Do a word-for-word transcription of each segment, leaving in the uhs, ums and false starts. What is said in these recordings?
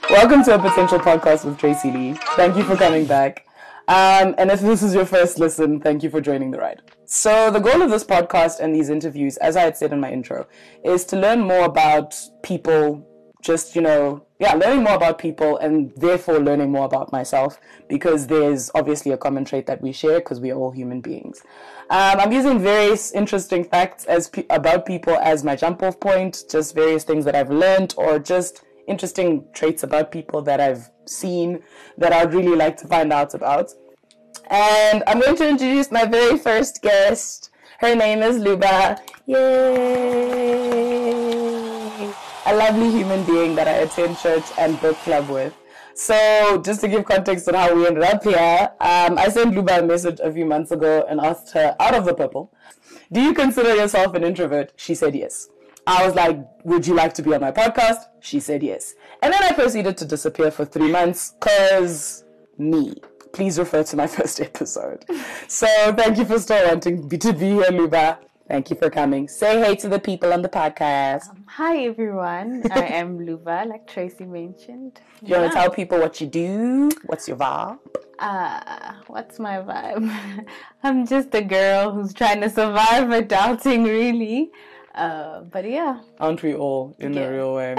Welcome to a potential podcast with Tracy Lee. Thank you for coming back. Um, and if this is your first listen, thank you for joining the ride. So the goal of this podcast and these interviews, as I had said in my intro, is to learn more about people, just, you know, yeah, learning more about people and therefore learning more about myself, because there's obviously a common trait that we share because we are all human beings. Um, I'm using various interesting facts as pe- about people as my jump off point, just various things that I've learned or just interesting traits about people that I've seen that I'd really like to find out about. And I'm going to introduce my very first guest. Her name is Luba. Yay! A lovely human being that I attend church and book club with. So, just to give context on how we ended up here, um, I sent Luba a message a few months ago and asked her, out of the purple, do you consider yourself an introvert? She said yes. I was like, would you like to be on my podcast? She said yes. And then I proceeded to disappear for three months because me. Please refer to my first episode. So thank you for still wanting me to be here, Luba. Thank you for coming. Say hey to the people on the podcast. Um, hi, everyone. I am Luba, like Tracy mentioned. Do you yeah. want to tell people what you do? What's your vibe? Uh, what's my vibe? I'm just a girl who's trying to survive adulting, really. Uh, but yeah. Aren't we all in yeah. a real way?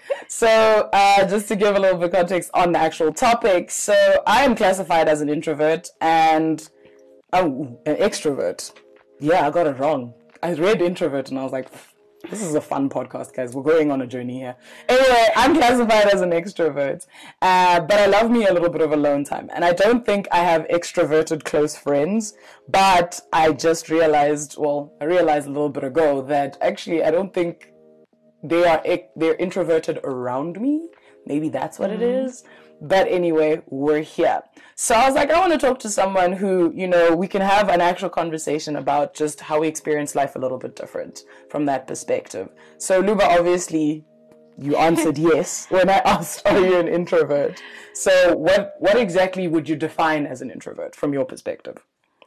So, uh, just to give a little bit of context on the actual topic. So, I am classified as an introvert and oh, an extrovert. Yeah, I got it wrong. I read introvert and I was like, this is a fun podcast, guys. We're going on a journey here. Anyway, I'm classified as an extrovert, uh, but I love me a little bit of alone time. And I don't think I have extroverted close friends, but I just realized, well, I realized a little bit ago that actually I don't think they are, they're introverted around me. Maybe that's what mm. it is. But anyway, we're here. So I was like, I want to talk to someone who, you know, we can have an actual conversation about just how we experience life a little bit different from that perspective. So Luba, obviously, you answered yes when I asked, are you an introvert? So what what exactly would you define as an introvert from your perspective?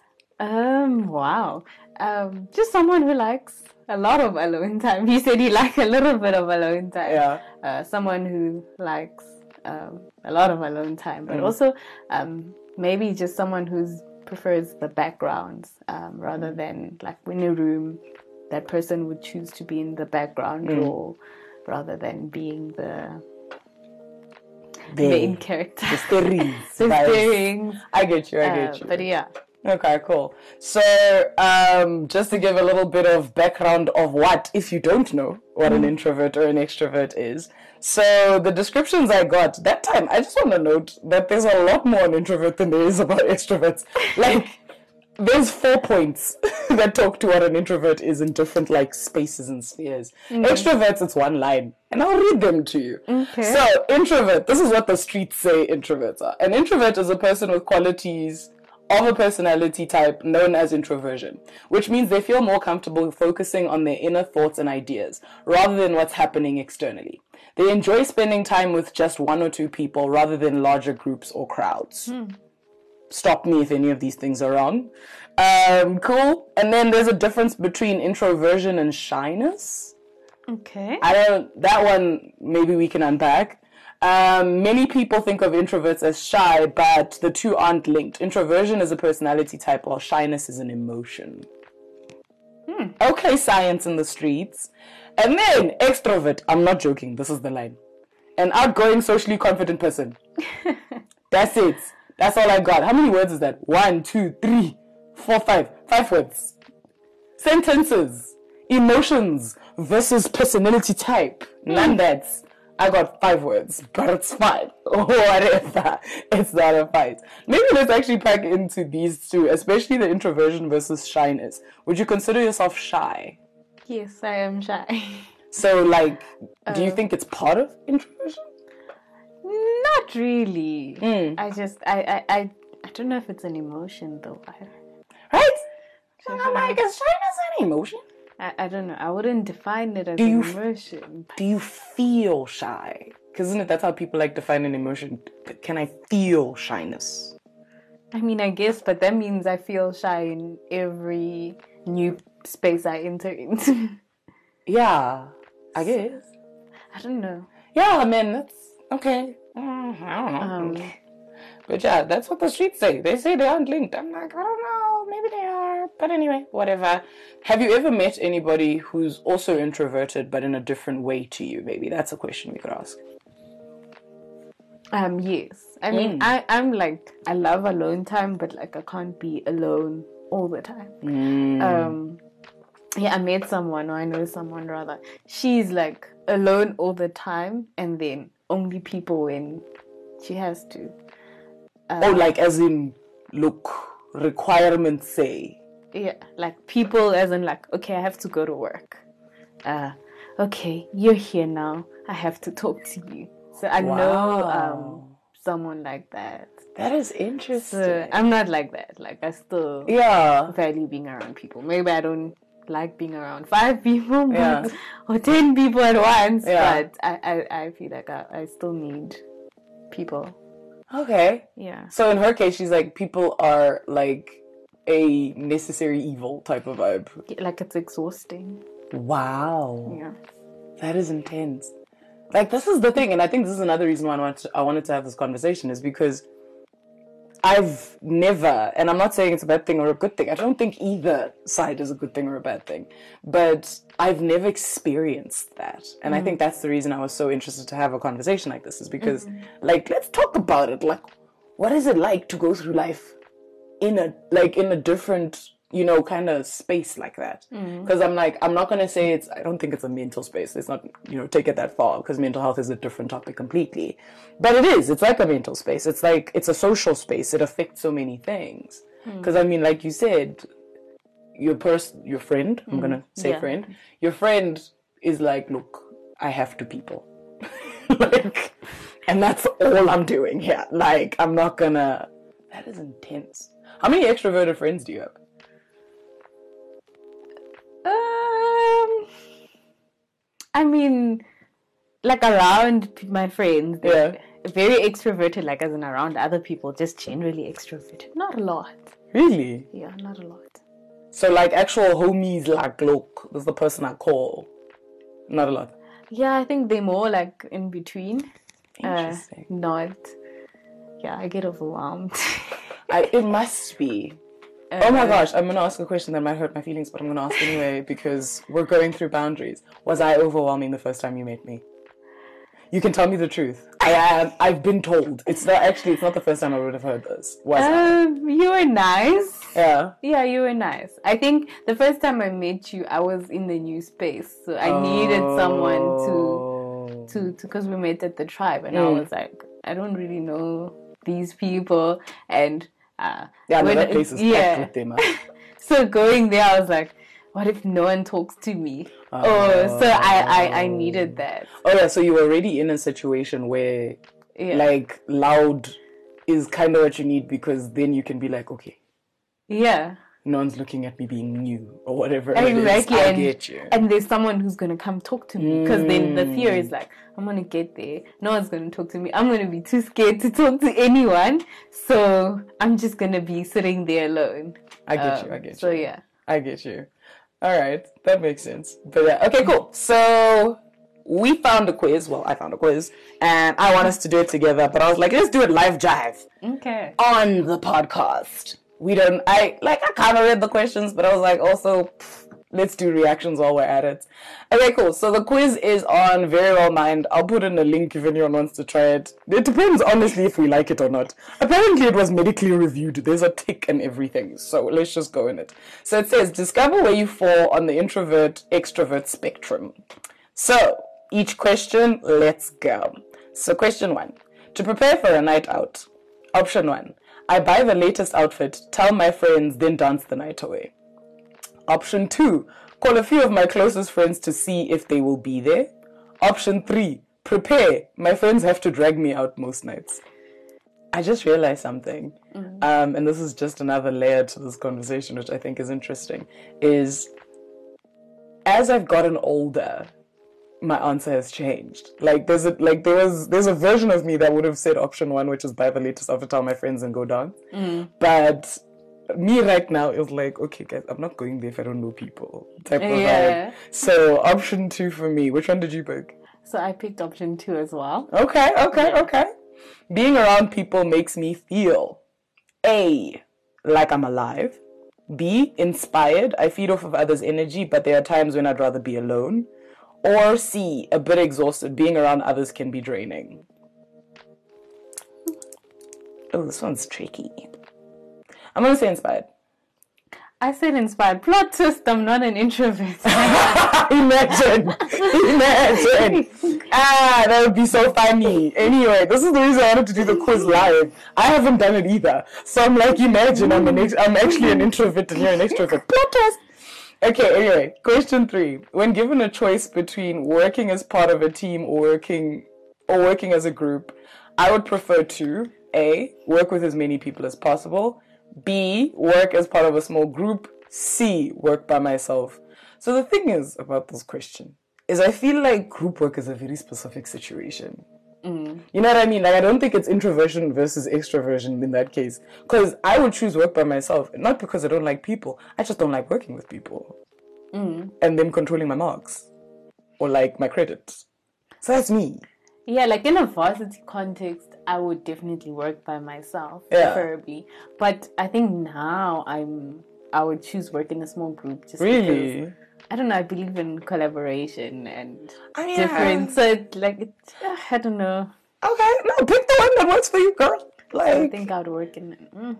Um, wow. Um, just someone who likes a lot of alone time. You said you like a little bit of alone time. Yeah. Uh, someone who likes Um, a lot of alone time, but mm. also um, maybe just someone who prefers the backgrounds um, rather than like in a room, that person would choose to be in the background mm. role rather than being the the main character. The stirrings. the stirrings. I get you, I get uh, you. But yeah. Okay, cool. So, um, just to give a little bit of background of what, if you don't know what an introvert or an extrovert is. So, the descriptions I got that time, I just want to note that there's a lot more an introvert than there is about extroverts. Like, there's four points that talk to what an introvert is in different, like, spaces and spheres. Mm-hmm. Extroverts, it's one line, and I'll read them to you. Okay. So, introvert, this is what the streets say introverts are. An introvert is a person with qualities of a personality type known as introversion, which means they feel more comfortable focusing on their inner thoughts and ideas rather than what's happening externally. They enjoy spending time with just one or two people rather than larger groups or crowds. Hmm. Stop me if any of these things are wrong. Um, cool. And then there's a difference between introversion and shyness. Okay. I don't, that one maybe we can unpack. Um, many people think of introverts as shy, but the two aren't linked. Introversion is a personality type, while shyness is an emotion. Hmm. Okay, science in the streets. And then extrovert. I'm not joking. This is the line. An outgoing, socially confident person. That's it. That's all I got. How many words is that? One, two, three, four, five. Five words. Sentences. Emotions versus personality type. Hmm. None that's. I got five words, but it's fine. Whatever. It's not a fight. Maybe let's actually pack into these two, especially the introversion versus shyness. Would you consider yourself shy? Yes, I am shy. So, like, um, do you think it's part of introversion? Not really. Mm. I just, I, I, I, I don't know if it's an emotion, though. I, right? So I'm like, is shyness an emotion? I, I don't know. I wouldn't define it as do an you, emotion. Do you feel shy? Because isn't it that's how people like define an emotion? Can I feel shyness? I mean, I guess, but that means I feel shy in every new space I enter into. Yeah, I guess. I don't know. Yeah, I mean, that's okay. Mm, I don't know. Um, but yeah, that's what the streets say. They say they aren't linked. I'm like, I don't know. Maybe they are. But anyway, whatever. Have you ever met anybody who's also introverted but in a different way to you? Maybe that's a question we could ask. Um, yes. I mean, mm. I, I'm like, I love alone time, but like I can't be alone all the time. Mm. Um, yeah, I met someone, or I know someone rather. She's like alone all the time, and then only people when she has to. Um, oh, like as in, look, requirements say. Yeah, like people as in like, okay, I have to go to work. Uh, okay, you're here now. I have to talk to you. So I wow. know um, someone like that. That is interesting. So I'm not like that. Like I still yeah. value being around people. Maybe I don't like being around five people but, yeah. or ten people at once. Yeah. But I, I, I feel like I, I still need people. Okay. Yeah. So in her case, she's like, people are like a necessary evil type of vibe. Like it's exhausting. Wow. Yeah. That is intense. Like, this is the thing, and I think this is another reason why I wanted to, I wanted to have this conversation, is because I've never, and I'm not saying it's a bad thing or a good thing, I don't think either side is a good thing or a bad thing, but I've never experienced that. And mm-hmm. I think that's the reason I was so interested to have a conversation like this, is because, mm-hmm. like, let's talk about it. Like, what is it like to go through life in a, like, in a different, you know, kind of space like that? Because mm. I'm like, I'm not going to say it's, I don't think it's a mental space. It's not, you know, take it that far, because mental health is a different topic completely. But it is, it's like a mental space. It's like, it's a social space. It affects so many things. Because, mm. I mean, like you said, your person, your friend, mm. I'm going to say yeah. friend, your friend is like, look, I have to people. Like, and that's all I'm doing here. Like, I'm not going to, that is intense. How many extroverted friends do you have? Um, I mean, like around my friends, they're yeah. very extroverted, like as in around other people, just generally extroverted. Not a lot. Really? Yeah, not a lot. So like actual homies, like, look, this is the person I call. Not a lot. Yeah, I think they're more like in between. Interesting. Uh, not, yeah, I get overwhelmed. I, it must be. Uh, oh my gosh, I'm going to ask a question that might hurt my feelings, but I'm going to ask anyway because we're going through boundaries. Was I overwhelming the first time you met me? You can tell me the truth. I am. I've been told. It's not actually. It's not the first time I would have heard this. Was um, I? You were nice. Yeah. Yeah, you were nice. I think the first time I met you, I was in the new space, so I oh. needed someone to, to, to, because we met at the tribe, and mm. I was like, I don't really know these people, and. Uh, yeah, no, that place is yeah. packed with them. So going there, I was like, what if no one talks to me? Uh, oh, so I, I, I needed that. Oh, yeah, so you were already in a situation where, yeah. like, loud is kind of what you need, because then you can be like, okay. Yeah. No one's looking at me being new or whatever. Exactly. I and, get you. And there's someone who's going to come talk to me, because mm. then the fear is like, I'm going to get there. No one's going to talk to me. I'm going to be too scared to talk to anyone. So I'm just going to be sitting there alone. I get um, you. I get you. So yeah. I get you. All right. That makes sense. But yeah. Okay, cool. So we found a quiz. Well, I found a quiz. And I want us to do it together. But I was like, let's do it live jive. Okay. On the podcast. We don't, I, like, I kind of read the questions, but I was like, also, pff, let's do reactions while we're at it. Okay, cool. So the quiz is on Very Well Mind. I'll put in a link if anyone wants to try it. It depends, honestly, if we like it or not. Apparently, it was medically reviewed. There's a tick and everything. So let's just go in it. So it says, discover where you fall on the introvert-extrovert spectrum. So, each question, let's go. So question one. To prepare for a night out. Option one. I buy the latest outfit, tell my friends, then dance the night away. Option two, call a few of my closest friends to see if they will be there. Option three, prepare. My friends have to drag me out most nights. I just realized something, mm-hmm. um, and this is just another layer to this conversation, which I think is interesting, is as I've gotten older, my answer has changed. Like there's a like there was there's a version of me that would have said option one, which is buy the latest outfit, tell my friends and go down. Mm. But me right now is like, okay guys, I'm not going there if I don't know people. Type of yeah. vibe. So option two for me. Which one did you pick? So I picked option two as well. Okay, okay, okay. Being around people makes me feel A, like I'm alive. B, inspired. I feed off of others' energy, but there are times when I'd rather be alone. Or C, a bit exhausted. Being around others can be draining. Oh, this one's tricky. I'm going to say inspired. I said inspired. Plot twist, I'm not an introvert. Imagine. Imagine. Ah, that would be so funny. Anyway, this is the reason I wanted to do the quiz live. I haven't done it either. So I'm like, imagine I'm, an ex- I'm actually an introvert and you're an extrovert. Plot twist. Okay, anyway, question three. When given a choice between working as part of a team or working or working as a group, I would prefer to A, work with as many people as possible. B, work as part of a small group. C, work by myself. So the thing is about this question is I feel like group work is a very specific situation. Mm. You know what I mean? Like, I don't think it's introversion versus extroversion in that case. Because I would choose work by myself. Not because I don't like people. I just don't like working with people. Mm. And them controlling my marks. Or like my credits. So that's me. Yeah, like in a varsity context, I would definitely work by myself, yeah. preferably. But I think now I'm, I would choose work in a small group. Just really? Because, I don't know, I believe in collaboration and oh, yeah. different. So it's like, it, I don't know. Okay, no, pick the one that works for you, girl. Like, I think I'd work in. Mm.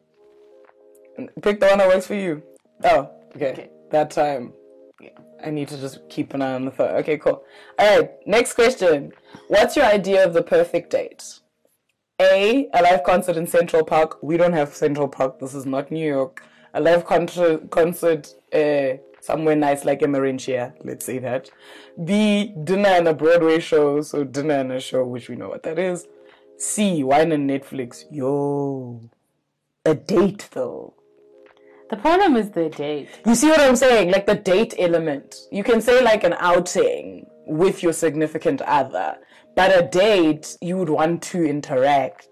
Pick the one that works for you. Oh, okay. okay. That time. Yeah. I need to just keep an eye on the phone. Okay, cool. All right, next question. What's your idea of the perfect date? A, a live concert in Central Park. We don't have Central Park. This is not New York. A live concert, concert uh, somewhere nice like Emerentia. Let's say that. B, dinner and a Broadway show. So dinner and a show, which we know what that is. C, wine and Netflix. Yo. A date, though. The problem is the date. You see what I'm saying? Like the date element. You can say like an outing with your significant other. But a date, you would want to interact.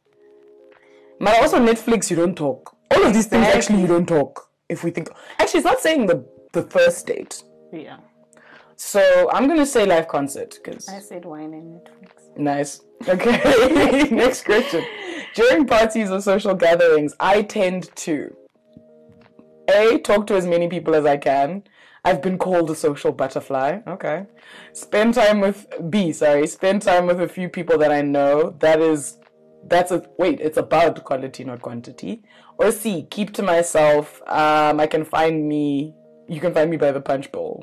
But also Netflix, you don't talk. All of these things, exactly. Actually, you don't talk. If we think... Actually, it's not saying the, the first date. Yeah. So, I'm going to say live concert. Cause I said wine and Netflix. Nice. Okay. Next question. During parties or social gatherings, I tend to... A, talk to as many people as I can. I've been called a social butterfly. Okay. Spend time with B, sorry. Spend time with a few people that I know. That is, that's a, wait, it's about quality, not quantity. Or C, keep to myself. Um, I can find me, you can find me by the punch bowl.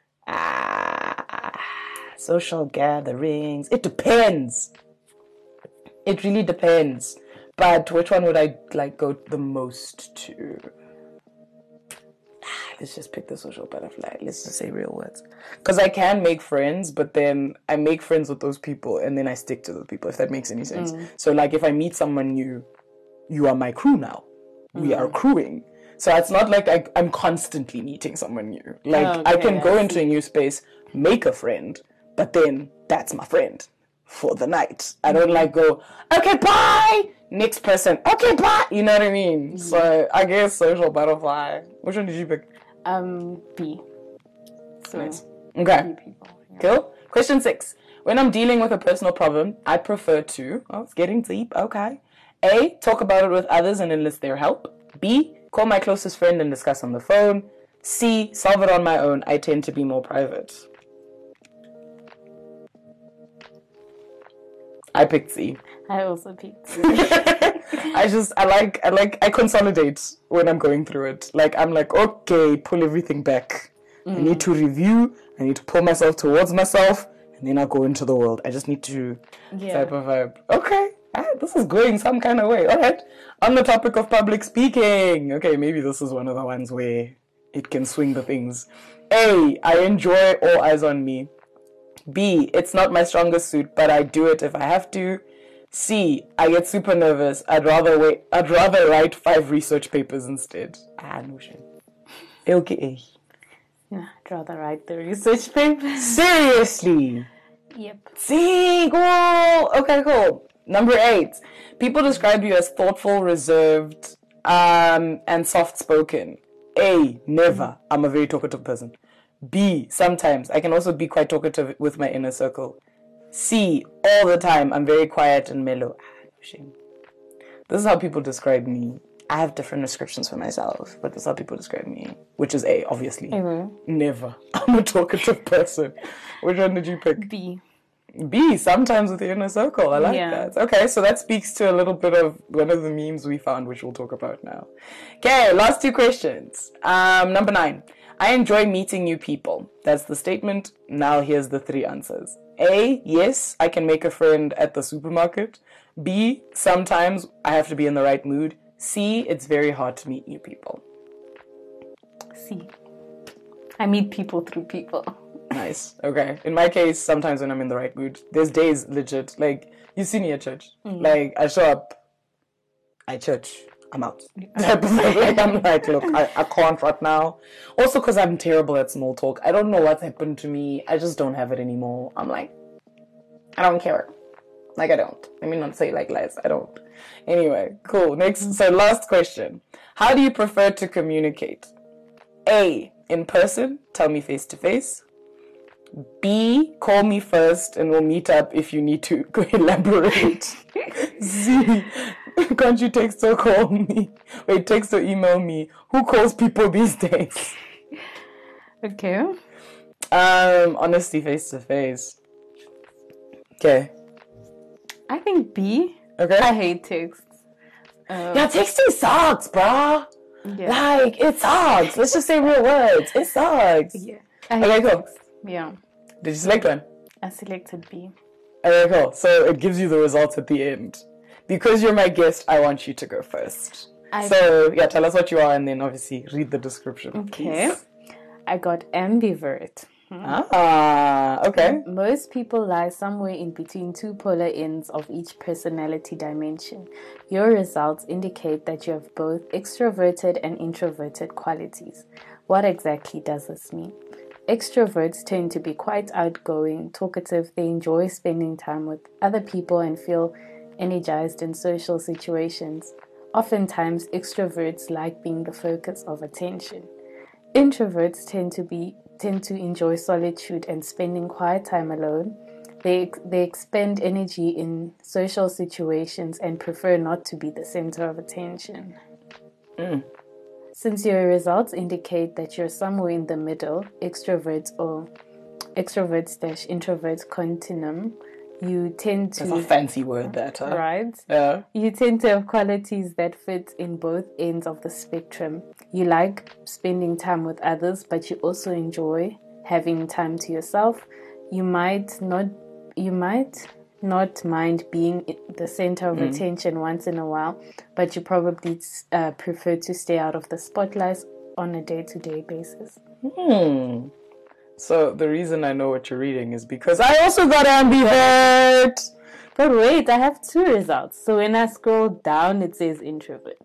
Ah, social gatherings. It depends. It really depends. But which one would I like go the most to? Let's just pick the social butterfly. Let's just say real words. Because I can make friends, but then I make friends with those people and then I stick to those people, if that makes any sense. Mm. So like if I meet someone new, you are my crew now. Mm. We are crewing. So it's not like I, I'm constantly meeting someone new. Like oh, okay, I can go I into a new space, make a friend, but then that's my friend for the night. I don't like go, okay, bye! Next person, okay, bye! You know what I mean? Mm. So I guess social butterfly. Which one did you pick? Um, B. So, nice. Okay. People, yeah. Cool. Question six. When I'm dealing with a personal problem, I prefer to, oh, it's getting deep, okay. A, talk about it with others and enlist their help. B, call my closest friend and discuss on the phone. C, solve it on my own. I tend to be more private. I picked C. I also picked C. I just, I like, I like, I consolidate when I'm going through it. Like, I'm like, okay, pull everything back. Mm. I need to review. I need to pull myself towards myself. And then I'll go into the world. I just need to yeah. type of vibe. Okay. Right, this is going some kind of way. All right. On the topic of public speaking. Okay, maybe this is one of the ones where it can swing the things. A, I enjoy all eyes on me. B, it's not my strongest suit, but I do it if I have to. C, I get super nervous. I'd rather wait. I'd rather write five research papers instead. Ah, no shame. Okay. Yeah, I'd rather write the research papers. Seriously? Yep. See, cool. Okay, cool. Number eight. People describe you as thoughtful, reserved, um, and soft-spoken. A, never. I'm a very talkative person. B, sometimes. I can also be quite talkative with my inner circle. C, all the time, I'm very quiet and mellow. Shame. This is how people describe me. I have different descriptions for myself, but this is how people describe me, which is A, obviously. Mm-hmm. Never. I'm a talkative person. Which one did you pick? B. B, sometimes with the inner circle. I like yeah. that. Okay, so that speaks to a little bit of one of the memes we found, which we'll talk about now. Okay, last two questions. Um, number nine. I enjoy meeting new people. That's the statement. Now here's the three answers. A, yes, I can make a friend at the supermarket. B, sometimes I have to be in the right mood. C, it's very hard to meet new people. C. I meet people through people. Nice. Okay. In my case, sometimes when I'm in the right mood, there's days legit. Like, you see me at church. Mm-hmm. Like, I show up, I church, I'm out. Like, I'm like, look, I, I can't right now. Also, because I'm terrible at small talk. I don't know what's happened to me. I just don't have it anymore. I'm like, I don't care. Like, I don't. Let me not say like lies. I don't. Anyway, cool. Next. So, last question. How do you prefer to communicate? A, in person. Tell me face to face. B, call me first and we'll meet up if you need to elaborate. C, can't you text or call me? Wait, text or email me. Who calls people these days? Okay. Um, honestly, face to face. Okay. I think B. Okay. I hate texts. Um, yeah, texting sucks, bruh. Yeah. Like, it sucks. Let's just say real words. It sucks. Yeah. I hate okay, cool. Texts. Yeah. Did you select one? I selected B. Okay, cool. So it gives you the results at the end. Because you're my guest, I want you to go first. I... So, yeah, tell us what you are and then obviously read the description. Okay. Please. I got ambivert. Hmm. Ah, okay. Most people lie somewhere in between two polar ends of each personality dimension. Your results indicate that you have both extroverted and introverted qualities. What exactly does this mean? Extroverts tend to be quite outgoing, talkative. They enjoy spending time with other people and feel energized in social situations. Oftentimes, extroverts like being the focus of attention. Introverts tend to be tend to enjoy solitude and spending quiet time alone. They they expend energy in social situations and prefer not to be the center of attention. Mm. Since your results indicate that you're somewhere in the middle, extroverts or extroverts dash introverts continuum, you tend to... That's a fancy word, that, huh? Right? Yeah. You tend to have qualities that fit in both ends of the spectrum. You like spending time with others, but you also enjoy having time to yourself. You might not... You might... not mind being the center of mm. attention once in a while, but you probably uh, prefer to stay out of the spotlight on a day-to-day basis. Hmm. So the reason I know what you're reading is because I also got ambivert. But wait, I have two results. So when I scroll down, it says introvert.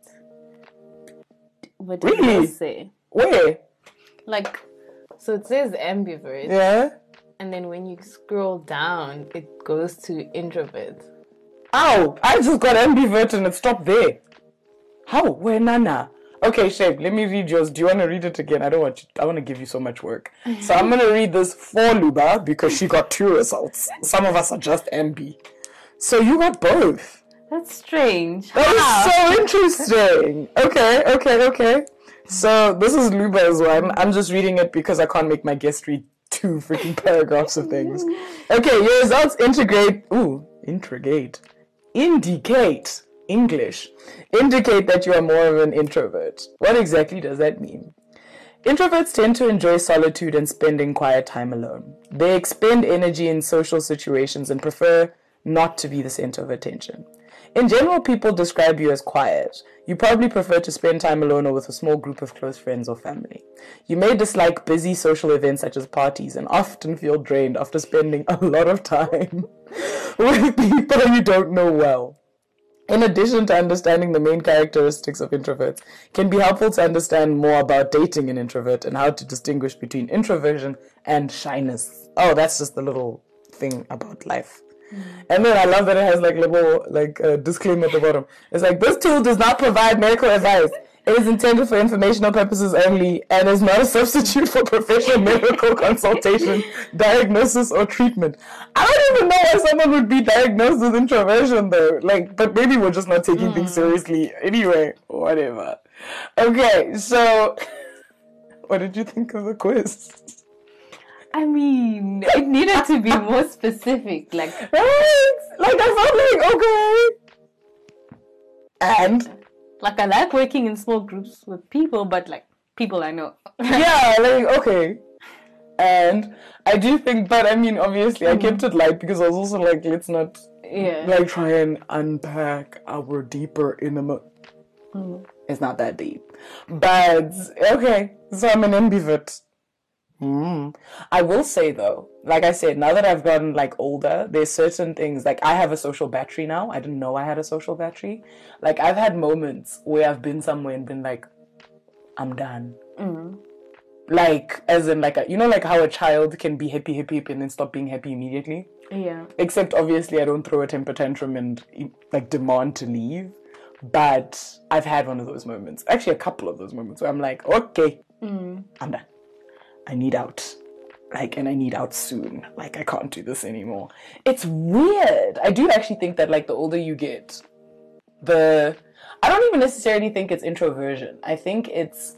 What does really? it say? Where? Like, so it says ambivert. Yeah. And then when you scroll down, it goes to introvert. Ow! I just got ambivert and it stopped there. How? Where, Nana? Okay, Shape, let me read yours. Do you want to read it again? I don't want you, I want to give you so much work. So I'm going to read this for Luba because she got two results. Some of us are just ambi. So you got both. That's strange. That wow. is so interesting. Okay, okay, okay. So this is Luba's one. I'm just reading it because I can't make my guest read two freaking paragraphs of things. Okay, your results integrate, ooh, integrate, indicate, English, indicate that you are more of an introvert. What exactly does that mean? Introverts tend to enjoy solitude and spending quiet time alone. They expend energy in social situations and prefer not to be the center of attention. In general, people describe you as quiet. You probably prefer to spend time alone or with a small group of close friends or family. You may dislike busy social events such as parties and often feel drained after spending a lot of time with people you don't know well. In addition to understanding the main characteristics of introverts, it can be helpful to understand more about dating an introvert and how to distinguish between introversion and shyness. Oh, that's just the little thing about life. And then I love that it has like little like uh, disclaimer at the bottom. It's like, this tool does not provide medical advice. It is intended for informational purposes only and is not a substitute for professional medical consultation, diagnosis, or treatment. I don't even know why someone would be diagnosed with introversion though. Like, but maybe we're just not taking mm. things seriously. Anyway, whatever. Okay, so what did you think of the quiz? I mean, it needed to be more specific. Like, right? Like, I felt like, okay. And? Like, I like working in small groups with people, but, like, people I know. Yeah, like, okay. And I do think, but, I mean, obviously, mm-hmm. I kept it light because I was also like, let's not, yeah. like, try and unpack our deeper inner... Mm. It's not that deep. But, okay, so I'm an ambivert. Mm. I will say, though, like I said, now that I've gotten, like, older, there's certain things, like, I have a social battery now. I didn't know I had a social battery. Like, I've had moments where I've been somewhere and been like, I'm done. Mm. Like, as in, like, a, you know, like how a child can be happy, happy, happy, and then stop being happy immediately? Yeah. Except, obviously, I don't throw a temper tantrum and, like, demand to leave. But I've had one of those moments. Actually, a couple of those moments where I'm like, okay, mm. I'm done. I need out. Like, and I need out soon. Like, I can't do this anymore. It's weird. I do actually think that, like, the older you get, the... I don't even necessarily think it's introversion. I think it's...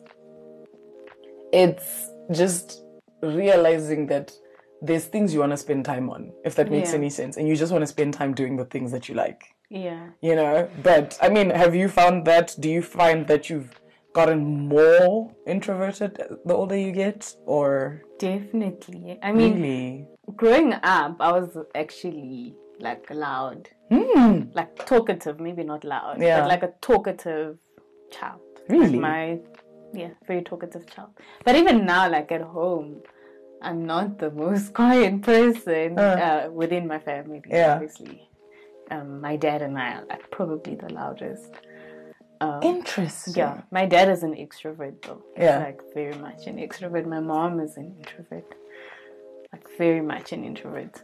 It's just realizing that there's things you want to spend time on, if that makes yeah. any sense. And you just want to spend time doing the things that you like. Yeah. You know? But, I mean, have you found that? Do you find that you've gotten more introverted the older you get, or? Definitely. I mean, really? Growing up, I was actually like loud, mm. like talkative, maybe not loud, yeah. but like a talkative child. Really? Like my, yeah, very talkative child. But even now, like at home, I'm not the most quiet person uh. Uh, within my family, yeah. obviously. Um, my dad and I are like probably the loudest. Um, Interesting. Yeah, my dad is an extrovert though. He's yeah. like very much an extrovert. My mom is an introvert. Like very much an introvert.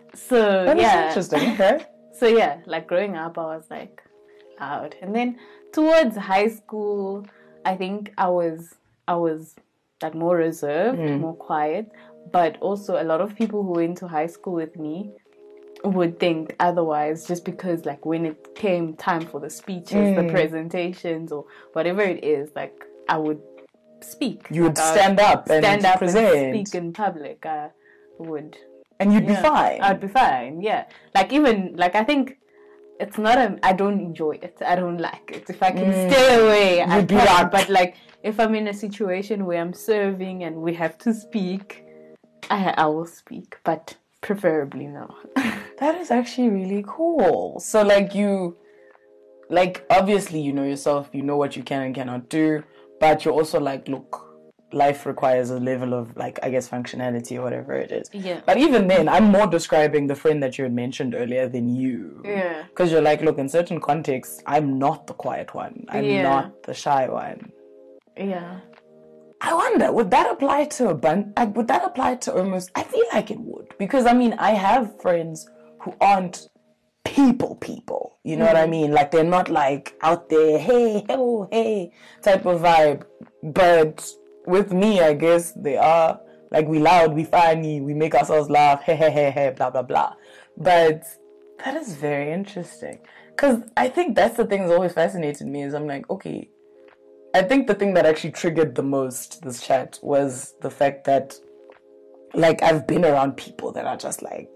So that yeah. is interesting, okay. So yeah, like growing up I was like loud. And then towards high school, I think I was I was like more reserved, mm. more quiet. But also a lot of people who went to high school with me would think otherwise, just because like when it came time for the speeches, mm. the presentations, or whatever it is, like I would speak. You would like, stand up stand and up present. and speak in public. I would, and you'd yeah, be fine. I'd be fine. Yeah, like even like I think it's not a. I don't enjoy it. I don't like it. If I can mm. stay away, I be can. like... But like if I'm in a situation where I'm serving and we have to speak, I I will speak, but preferably no. That is actually really cool. So like you, like obviously you know yourself, you know what you can and cannot do, but you're also like, look, life requires a level of like, I guess, functionality or whatever it is. Yeah. But even then, I'm more describing the friend that you had mentioned earlier than you. Yeah. Because you're like, look, in certain contexts, I'm not the quiet one. I'm yeah. not the shy one. Yeah. I wonder, would that apply to a bunch? Would that apply to almost? I feel like it would, because I mean, I have friends who aren't people people. You know mm-hmm. what I mean? Like they're not like out there, hey, oh, hey, type of vibe. But with me, I guess they are like we loud, we funny, we make ourselves laugh, hey, hey, hey, hey, blah blah blah. But that is very interesting, because I think that's the thing that's always fascinated me. Is I'm like, okay. I think the thing that actually triggered the most this chat was the fact that, like, I've been around people that are just like,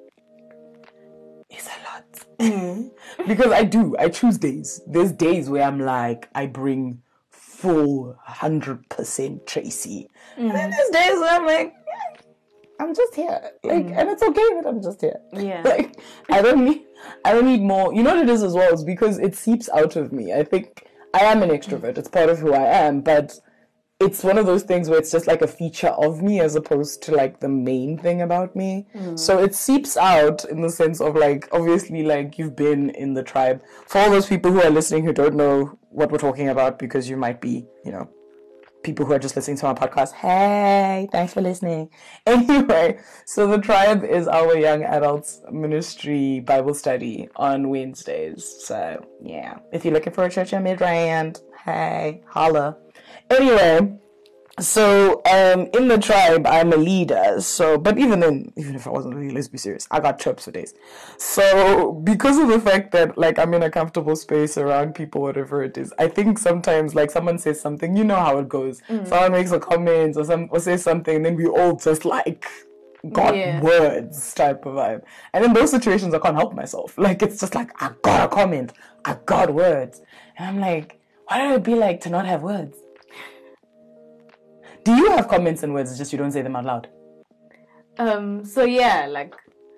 it's a lot. Mm. Because I do. I choose days. There's days where I'm like, I bring full one hundred percent Tracy. Mm. And then there's days where I'm like, yeah, I'm just here. Like, mm. and it's okay that I'm just here. Yeah. Like, I don't need, I don't need more. You know what it is as well? It's because it seeps out of me. I think I am an extrovert. It's part of who I am, but it's one of those things where it's just like a feature of me as opposed to like the main thing about me. Mm. So it seeps out in the sense of like, obviously, like you've been in the tribe. For all those people who are listening who don't know what we're talking about, because you might be, you know, people who are just listening to my podcast, hey, thanks for listening. Anyway, so the Tribe is our young adults ministry Bible study on Wednesdays. So yeah, if you're looking for a church in Midrand, hey, holla. Anyway, so um, in the Tribe, I'm a leader. So, but even then, even if I wasn't really, let's be serious, I got chirps for days. So, because of the fact that like I'm in a comfortable space around people, whatever it is, I think sometimes like someone says something, you know how it goes. Mm. Someone makes a comment or some or says something, and then we all just like got yeah. words type of vibe. And in those situations, I can't help myself. Like it's just like I got a comment, I got words, and I'm like, what would it be like to not have words? Do you have comments and words? It's just you don't say them out loud. Um. So yeah, like,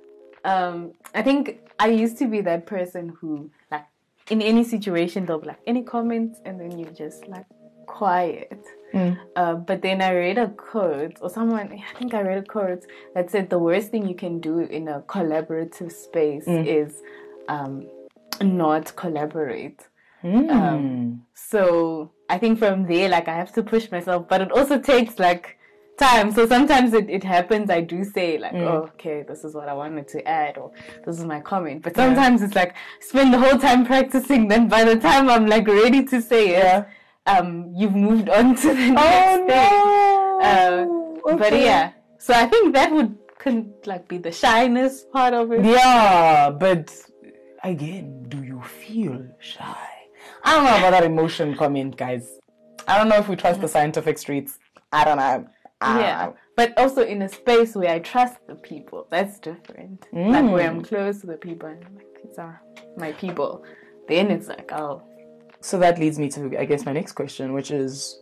um, I think I used to be that person who, like, in any situation, they'll be like, any comments, and then you just like quiet. Mm. Uh, but then I read a quote, or someone, I think I read a quote that said the worst thing you can do in a collaborative space mm. is um, not collaborate. Mm. Um, so I think from there, like, I have to push myself, but it also takes like time. So sometimes it, it happens, I do say like, mm. oh, okay, this is what I wanted to add, or this is my comment. But sometimes yeah. it's like, spend the whole time practicing, then by the time I'm like ready to say it, yeah. um, you've moved on to the next oh, thing. No. Uh, okay. But yeah, so I think that would could like be the shyness part of it. Yeah, but again, do you feel shy? I don't know about that emotion comment, guys. I don't know if we trust the scientific streets. I don't know. I yeah, don't know. But also in a space where I trust the people. That's different. Mm. Like where I'm close to the people and I'm like, these are my people. Then it's like, oh. So that leads me to, I guess, my next question, which is,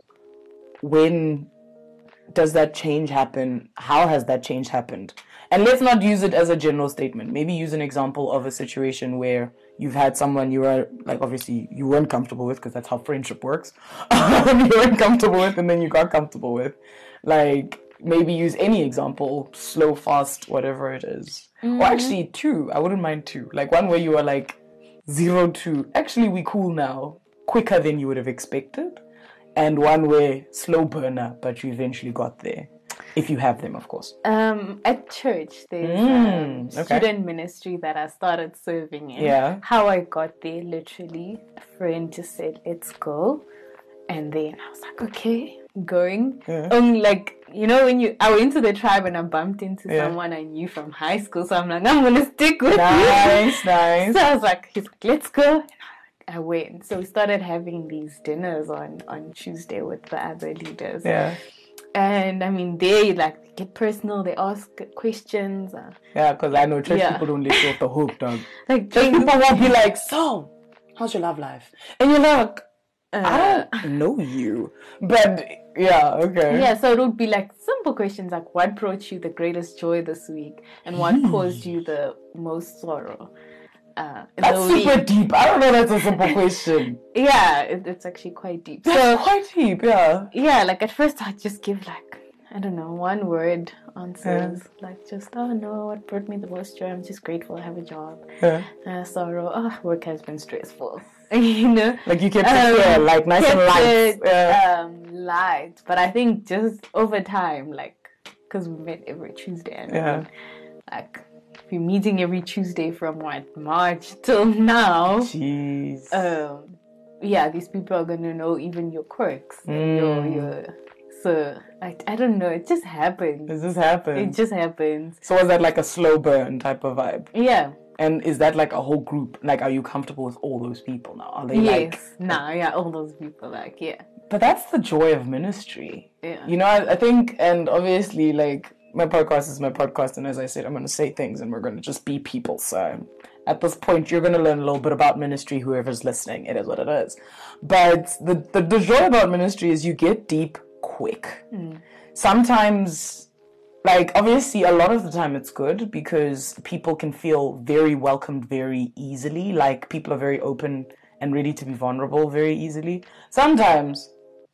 when does that change happen? How has that change happened? And let's not use it as a general statement. Maybe use an example of a situation where you've had someone you were, like, obviously you weren't comfortable with, because that's how friendship works. You weren't comfortable with, and then you got comfortable with. Like, maybe use any example, slow, fast, whatever it is. Mm-hmm. Or actually two, I wouldn't mind two. Like one where you were like, zero to, actually we cool now, quicker than you would have expected. And one where slow burner, but you eventually got there. If you have them, of course. Um, at church, there's mm, um, okay. student ministry that I started serving in. Yeah. How I got there, literally, a friend just said, let's go. And then I was like, okay, going. Yeah. Um, like, you know, when you, I went into the Tribe and I bumped into yeah. someone I knew from high school. So I'm like, I'm going to stick with nice, you. Nice, nice. So I was like, he's like, let's go. And I went. So we started having these dinners on, on Tuesday with the other leaders. Yeah. And I mean, they like get personal. They ask questions. Uh, yeah, because I know church yeah. people don't let you off the hook, dog. Like church people won't be like, "So, how's your love life?" And you're like, uh, "I don't know you," but yeah, okay. Yeah, so it would be like simple questions like, "What brought you the greatest joy this week?" and "What mm. caused you the most sorrow?" Uh, that's super week. Deep. I don't know. That's a simple question. Yeah, it, it's actually quite deep. That's so, quite deep. Yeah. Yeah, like at first I just give like, I don't know, one word answers. Yeah. Like just, oh no, what brought me the most joy? I'm just grateful I have a job. Yeah. Uh, sorrow, oh, work has been stressful. You know, like you kept um, it yeah, like nice and light. It, yeah. um, light, but I think just over time, like, because we met every Tuesday, and yeah. then, like. We're meeting every Tuesday from what, March till now. Jeez. Um, yeah, these people are gonna know even your quirks. Mm. Your, your, so I, I don't know. It just happens. It just happens. It just happens. So was that like a slow burn type of vibe? Yeah. And is that like a whole group? Like, are you comfortable with all those people now? Are they yes. like? Nah, yeah, all those people. Like, yeah. But that's the joy of ministry. Yeah. You know, I, I think, and obviously, like. My podcast is my podcast, and as I said, I'm going to say things, and we're going to just be people. So at this point, you're going to learn a little bit about ministry, whoever's listening. It is what it is. But the, the, the joy about ministry is you get deep quick. Mm. Sometimes, like, obviously, a lot of the time it's good because people can feel very welcomed very easily. Like, people are very open and ready to be vulnerable very easily. Sometimes,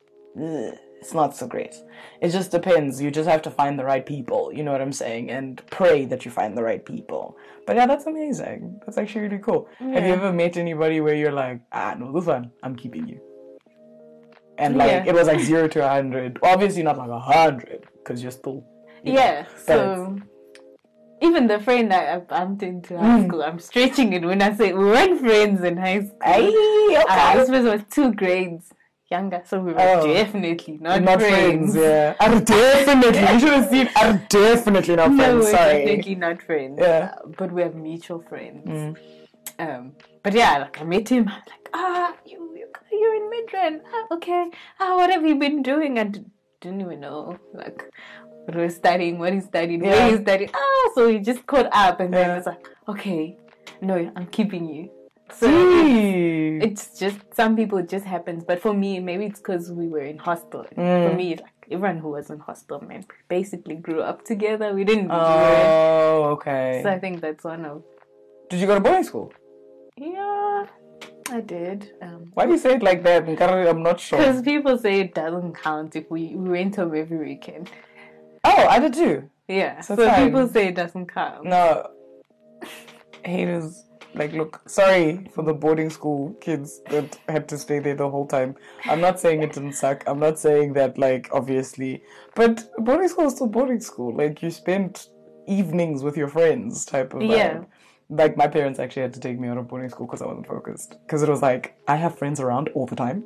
ugh, it's not so great. It just depends. You just have to find the right people. You know what I'm saying? And pray that you find the right people. But yeah, that's amazing. That's actually really cool. Yeah. Have you ever met anybody where you're like, ah, no, this one, I'm keeping you? and like Yeah. it was like zero to a hundred. Obviously not like a hundred because you're still you know, Yeah, so even the friend I I bumped into high school, I'm stretching it when I say we weren't friends in high school. Ay, okay. Uh, I suppose it was two grades younger, so we were Oh. definitely not, not friends. friends. Yeah, are definitely. You should have seen. Are definitely not No, friends. we're Sorry. definitely not friends. Yeah. Uh, but we have mutual friends. Um, but yeah, like I met him. I'm like, ah, you, you, you're in Midrand. Ah, okay. Ah, what have you been doing? I d- didn't even know. Like, what we're studying, what he's studying, Yeah. where he's studying. Ah, so he just caught up, and Yeah. then it's like, okay, no, I'm keeping you. So Gee. it's just some people it just happens, but for me maybe it's because we were in hostel. Mm. For me, like everyone who was in hostel, man, basically grew up together. We didn't. Oh, okay. So I think that's one of. Did you go to boarding school? Yeah, I did. Um, Why do you say it like that? I'm not sure. Because people say it doesn't count if we, we went home every weekend. Oh, I did too. Yeah, So so, fine. people say it doesn't count. No. Haters. Like, look, sorry for the boarding school kids that had to stay there the whole time. I'm not saying it didn't suck. I'm not saying that, like, obviously. But boarding school is still boarding school. Like, you spent evenings with your friends type of vibe. Yeah. Like, my parents actually had to take me out of boarding school because I wasn't focused. Because it was like, I have friends around all the time.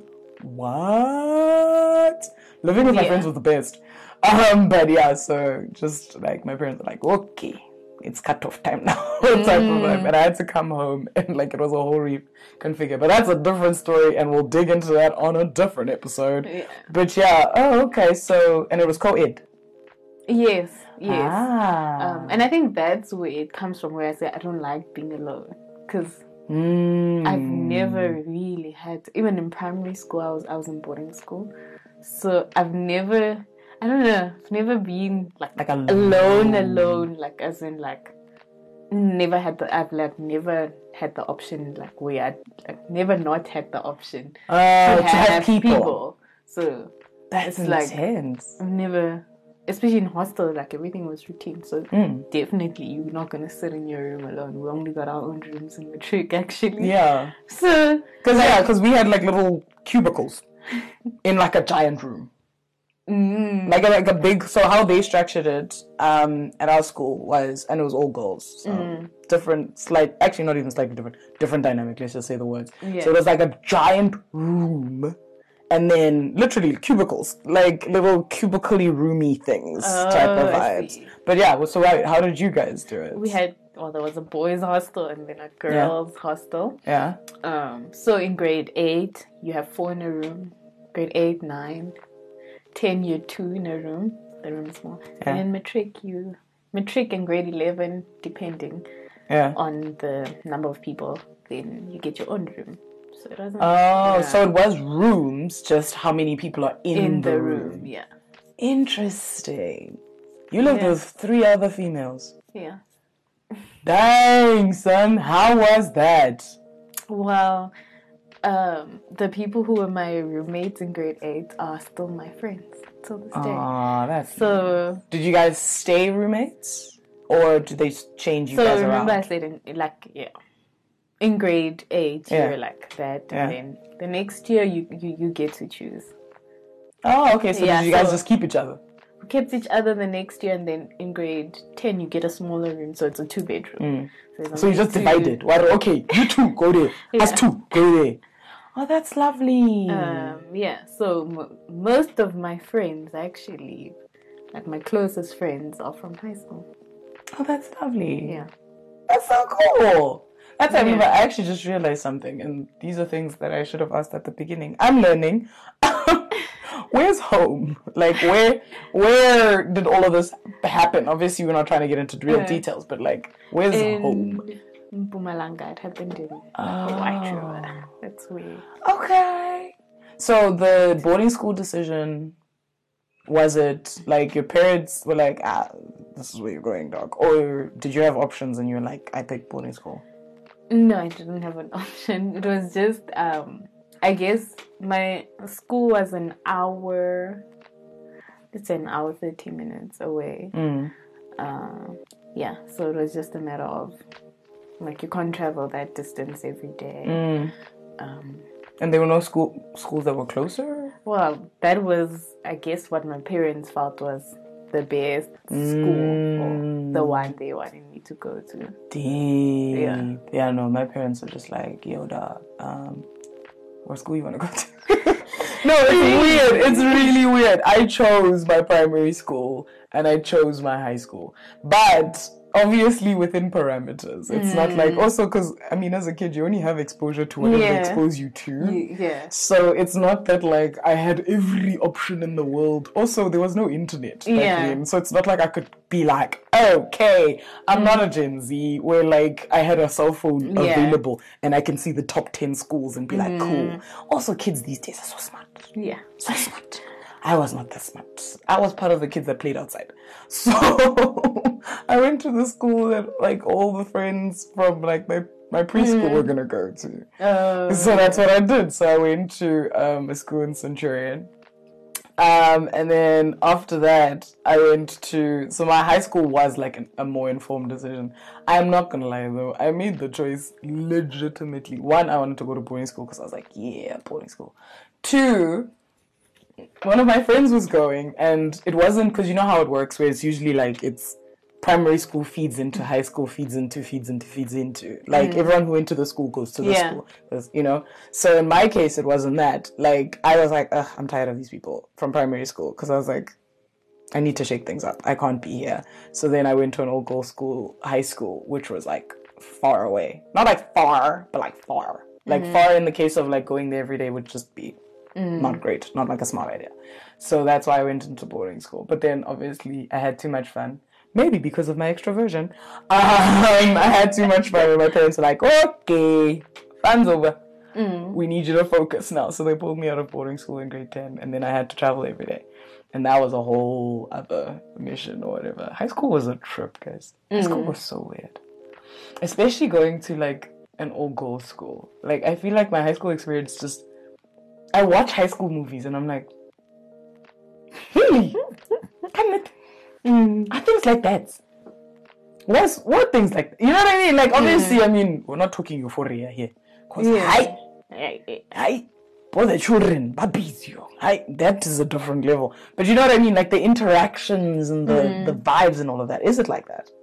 What? Living with my Yeah. friends was the best. Um, but yeah, so just, like, my parents were like, okay. It's cut-off time now, type of vibe. And I had to come home, and like it was a whole reconfigure. But that's a different story, and we'll dig into that on a different episode. Yeah. But yeah, oh okay. So and it was co-ed. Yes, yes. Ah. Um, and I think that's where it comes from, where I say I don't like being alone. Because Mm. I've never really had, even in primary school, I was I was in boarding school. So I've never... I don't know. I've never been like, Like alone, alone. alone, like as in like never had the. I've like never had the option like where I like never not had the option Oh, to to have have people. people. So That's it's like- intense. I've never, especially in hostel, like everything was routine. So Mm. definitely you're not gonna sit in your room alone. We only got our own rooms in Matric actually. Yeah. So Because yeah, because we had like little cubicles in like a giant room. mm, Like a, like a big, so how they structured it um, at our school was, and it was all girls, so Mm. different, slight, actually not even slightly different, different dynamic, let's just say the words. Yeah. So it was like a giant room, and then literally cubicles, like little cubically roomy things type of Oh, I vibes. see. But yeah, so right, how did you guys do it? we had, well, there was a boys' hostel and then a girls' hostel. Yeah. Um, so in grade eight, you have four in a room. Grade eight, nine, ten, you're two in a room. The room is small. Yeah. And in matric, you matric and grade eleven, depending Yeah. on the number of people, then you get your own room. So it doesn't. Oh, yeah. so it was rooms, just how many people are in, in the, the room. room, yeah, Interesting. You lived Yeah. with three other females. yeah. Dang, son, how was that? Well, um, the people who were my roommates in grade eight are still my friends till this day. Aw, that's. So, Did you guys stay roommates, or did they s- change you so guys remember I around? said in like yeah, in grade eight Yeah. you're like that, Yeah. and then the next year you you, you get to choose. Oh, okay. So Yeah, did you guys so- just keep each other? We kept each other the next year, and then in grade ten you get a smaller room, so it's a two bedroom. So, So you just two- divided. Well, okay, you two go there. Us Yeah. two go there. Oh, that's lovely. Um, yeah, so m- most of my friends actually, like my closest friends, are from high school. Oh, that's lovely. Yeah. That's so cool. That's I Yeah. remember I actually just realized something, and these are things that I should have asked at the beginning. I'm learning. Where's home? Like where where did all of this happen? Obviously we're not trying to get into real Yeah. details, but like where's home? In Mpumalanga, it happened in Oh. White River. That's weird. Okay. So the boarding school decision, was it like your parents were like, ah, this is where you're going, dog? Or did you have options and you were like, I picked boarding school? No, I didn't have an option. It was just, um, I guess my school was an hour, it's an hour, thirty minutes away. Mm. Uh, yeah, so it was just a matter of, like, you can't travel that distance every day. Mm. Um, And there were no school schools that were closer? Well, that was, I guess, what my parents felt was the best school Mm. or the one they wanted me to go to. Deep. Yeah. Yeah, no, my parents are just like, yo, dog, um, what school you want to go to? No, it's weird. It's really weird. I chose my primary school and I chose my high school. But obviously within parameters. It's mm. not like, also because, I mean, as a kid, you only have exposure to whatever Yeah. they expose you to. Yeah. So it's not that like I had every option in the world. Also, there was no internet back Yeah. then. So it's not like I could be like, okay, I'm mm. not a Gen Z where like I had a cell phone Yeah. available and I can see the top ten schools and be like, mm. cool. Also, kids these days are so smart. Yeah. So smart. I was not that smart. I was part of the kids that played outside. So I went to the school that like all the friends from like my, my preschool mm. were gonna go to. Oh. So that's what I did. So I went to um, a school in Centurion. Um, and then after that, I went to, so my high school was like an, a more informed decision. I am not gonna lie though, I made the choice legitimately. One, I wanted to go to boarding school because I was like, yeah, boarding school. Two, one of my friends was going, and it wasn't, because you know how it works, where it's usually like it's primary school feeds into high school, feeds into, feeds into, feeds into. Like mm. everyone who went to the school goes to the yeah. school, you know? So in my case, it wasn't that. Like, I was like, ugh, I'm tired of these people from primary school, because I was like, I need to shake things up. I can't be here. So then I went to an all-girls school, high school, which was like far away. Not like far, but like far. Like mm-hmm. far in the case of like going there every day would just be Mm. not great, not like a smart idea. So that's why I went into boarding school. But then obviously I had too much fun. Maybe because of my extroversion. Um, I had too much fun and my parents were like, okay, fun's over. Mm. We need you to focus now. So they pulled me out of boarding school in grade ten and then I had to travel every day. And that was a whole other mission or whatever. High school was a trip, guys. High mm. school was so weird. Especially going to like an all-girls school. Like I feel like my high school experience just, I watch high school movies and I'm like, really? Can it? Mm. Are things like that? What's, what things like, you know what I mean? Like, obviously, mm. I mean, we're not talking euphoria here. Because, yeah. I, I, I, for the children, babies, you, I, that is a different level. But you know what I mean? Like, the interactions and the, mm. the vibes and all of that. Is it like that?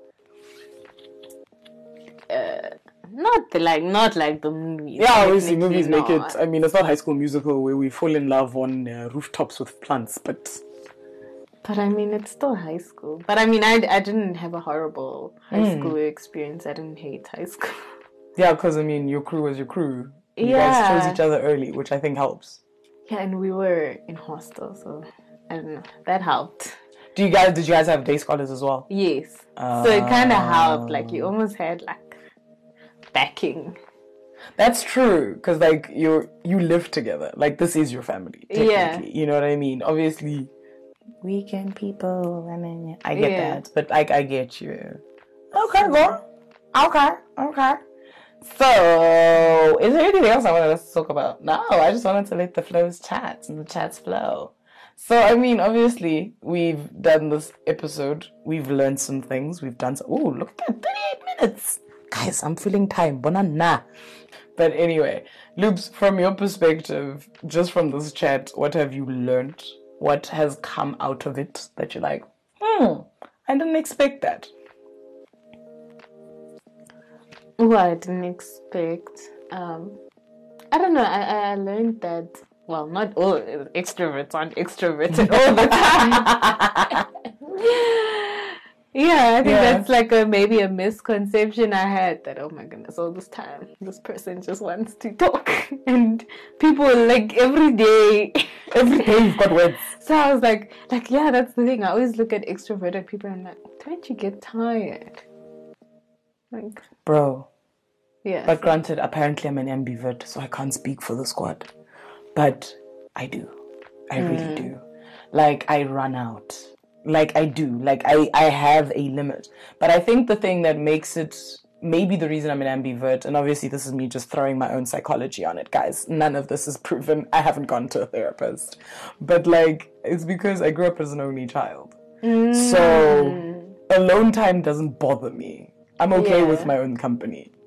Uh... Not the, like, not like the movies. Yeah, obviously movies not. make it, I mean, it's not High School Musical where we fall in love on uh, rooftops with plants, but... But I mean, it's still high school. But I mean, I, I didn't have a horrible high mm. school experience. I didn't hate high school. Yeah, because, I mean, your crew was your crew. You yeah. guys chose each other early, which I think helps. Yeah, and we were in hostel, so, I don't know, that helped. Do you guys, did you guys have day scholars as well? Yes. Uh, so it kind of helped. Like, you almost had, like, backing. That's true, because like you you live together. Like this is your family, technically. Yeah. You know what I mean? Obviously, weekend people. I mean, I get yeah. that, but like I get you. Okay, girl. Okay, okay. So, is there anything else I wanted us to talk about? No, I just wanted to let the flows chat and the chats flow. So, I mean, obviously, we've done this episode. We've learned some things. We've done some. Oh, look at that, thirty-eight minutes. Guys, I'm feeling time. Banana. But anyway, Loops, from your perspective, just from this chat, what have you learned? What has come out of it that you're like, hmm, I didn't expect that? Well, I didn't expect. Um, I don't know. I, I learned that, well, not all extroverts aren't extroverted all the time. Yeah, I think yeah. that's like a maybe a misconception I had that, oh my goodness, all this time this person just wants to talk and people like every day every day you've got words. So I was like like yeah, that's the thing. I always look at extroverted people and I'm like, don't you get tired? Like, bro. Yeah. But granted, apparently I'm an ambivert, so I can't speak for the squad. But I do. I mm. really do. Like I run out. Like, I do. Like, I, I have a limit. But I think the thing that makes it, maybe the reason I'm an ambivert, and obviously this is me just throwing my own psychology on it, guys. None of this is proven. I haven't gone to a therapist. But, like, it's because I grew up as an only child. Mm. So, alone time doesn't bother me. I'm okay yeah. with my own company.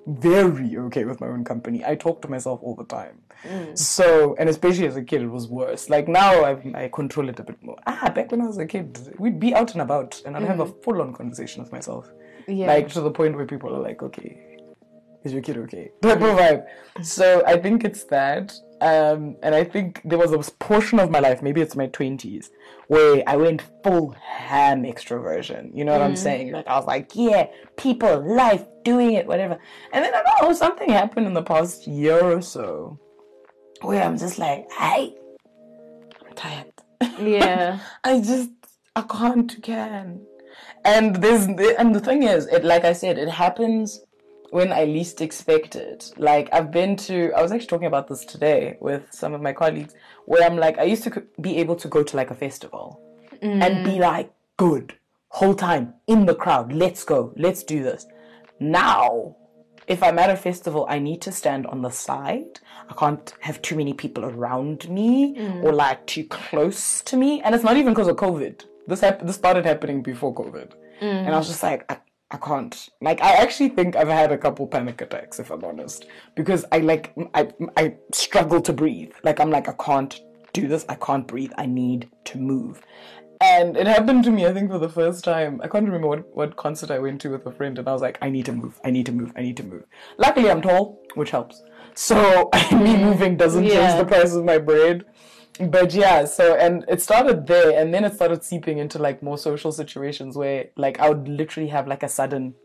very okay with my own company. I talk to myself all the time. Mm. So, and especially as a kid, it was worse. Like now, I, I control it a bit more. Ah, back when I was a kid, we'd be out and about, and I'd mm. have a full-on conversation with myself. Yeah. Like to the point where people are like, okay, is your kid okay? Type of vibe. So I think it's that. Um, and I think there was a portion of my life, maybe it's my twenties, where I went full ham extroversion. You know what mm. I'm saying? Like I was like, yeah, people, life, doing it, whatever. And then I don't know, something happened in the past year or so where I'm just like, hey, I'm tired. Yeah. I just, I can't can. And there's, and the thing is, it, like I said, it happens when I least expect it. Like I've been to, I was actually talking about this today with some of my colleagues, where I'm like, I used to be able to go to like a festival mm. and be like, good, whole time in the crowd, let's go, let's do this. Now, if I'm at a festival, I need to stand on the side. I can't have too many people around me mm. or like too close to me. And it's not even because of COVID. This hap- this started happening before COVID. Mm. And I was just like, I, I can't. Like, I actually think I've had a couple panic attacks, if I'm honest. Because I, like, I, I struggle to breathe. Like, I'm like, I can't do this. I can't breathe. I need to move. And it happened to me, I think, for the first time. I can't remember what, what concert I went to with a friend. And I was like, I need to move. I need to move. I need to move. Luckily, I'm tall, which helps. So, me moving doesn't yeah. change the price of my bread. But yeah, so, and it started there, and then it started seeping into, like, more social situations where, like, I would literally have, like, a sudden,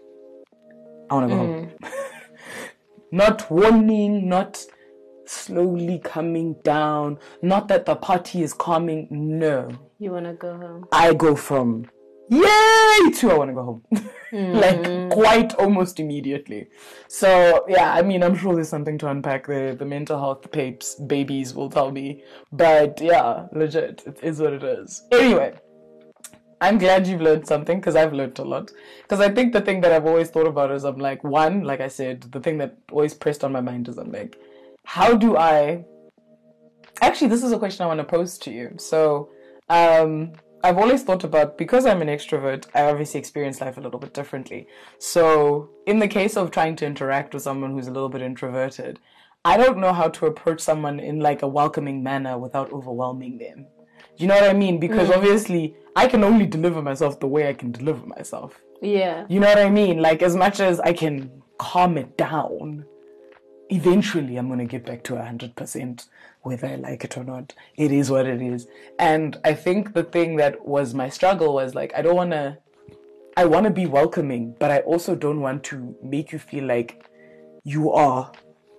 I want to go mm. home. Not warning, not slowly coming down, not that the party is calming, no. You want to go home? I go from, yay, to I want to go home. Mm. Like, quite almost immediately. So, yeah, I mean, I'm sure there's something to unpack there. The mental health papes, babies will tell me. But, yeah, legit, it is what it is. Anyway, I'm glad you've learned something, because I've learned a lot. Because I think the thing that I've always thought about is, I'm like, one, like I said, the thing that always pressed on my mind is, I'm like, how do I... Actually, this is a question I want to pose to you. So, um... I've always thought about, because I'm an extrovert, I obviously experience life a little bit differently. So in the case of trying to interact with someone who's a little bit introverted, I don't know how to approach someone in like a welcoming manner without overwhelming them. You know what I mean? Because mm. obviously I can only deliver myself the way I can deliver myself. Yeah. You know what I mean? Like as much as I can calm it down, eventually I'm going to get back to one hundred percent. Whether I like it or not, it is what it is. And I think the thing that was my struggle was like, I don't want to, I want to be welcoming, but I also don't want to make you feel like you are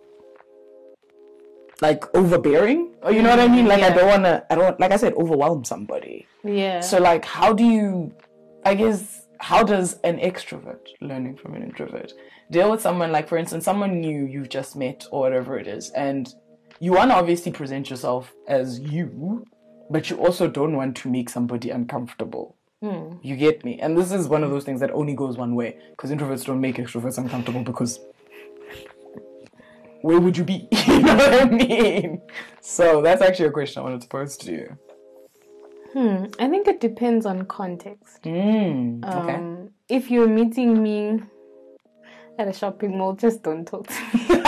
like overbearing. Or you know what I mean? Like, yeah. I don't want to, I don't, like I said, overwhelm somebody. Yeah. So like, how do you, I guess, how does an extrovert learning from an introvert deal with someone like, for instance, someone new you've just met or whatever it is, and you want to obviously present yourself as you, but you also don't want to make somebody uncomfortable. Mm. You get me? And this is one of those things that only goes one way, because introverts don't make extroverts uncomfortable, because where would you be? You know what I mean? So that's actually a question I wanted to pose to you. Hmm. I think it depends on context. Mm. Okay. Um, if you're meeting me at a shopping mall, just don't talk to me.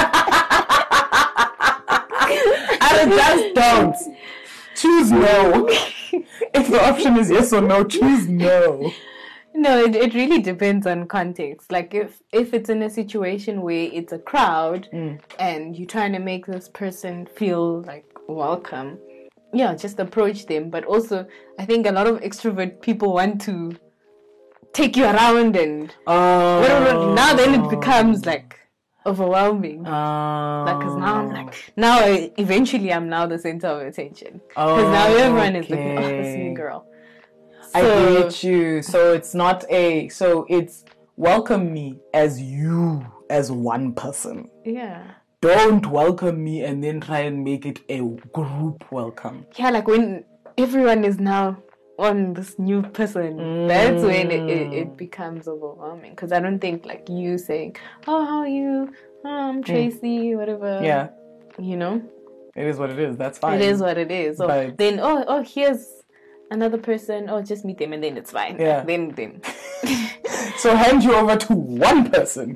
I just don't. Choose no. If the option is yes or no, choose no. No, it, it really depends on context. Like if, if it's in a situation where it's a crowd mm. and you're trying to make this person feel like welcome, yeah, just approach them. But also, I think a lot of extrovert people want to take you around and oh. now then it becomes like overwhelming. Oh. Like, cause now I'm like, now I, eventually I'm now the center of attention. Cause oh, now everyone okay. is looking, oh, this new girl. So, I get you. So it's not a, so it's welcome me as you, as one person. Yeah. Don't welcome me and then try and make it a group welcome. Yeah, like when everyone is now on this new person, mm. that's when it, it, it becomes overwhelming. Because I don't think like you saying, oh, how are you? Oh, I'm Tracy, mm. whatever. Yeah. You know? It is what it is. That's fine. It is what it is. So but... then, oh, oh, here's another person. Oh, just meet them and then it's fine. Yeah. Then, then. So hand you over to one person.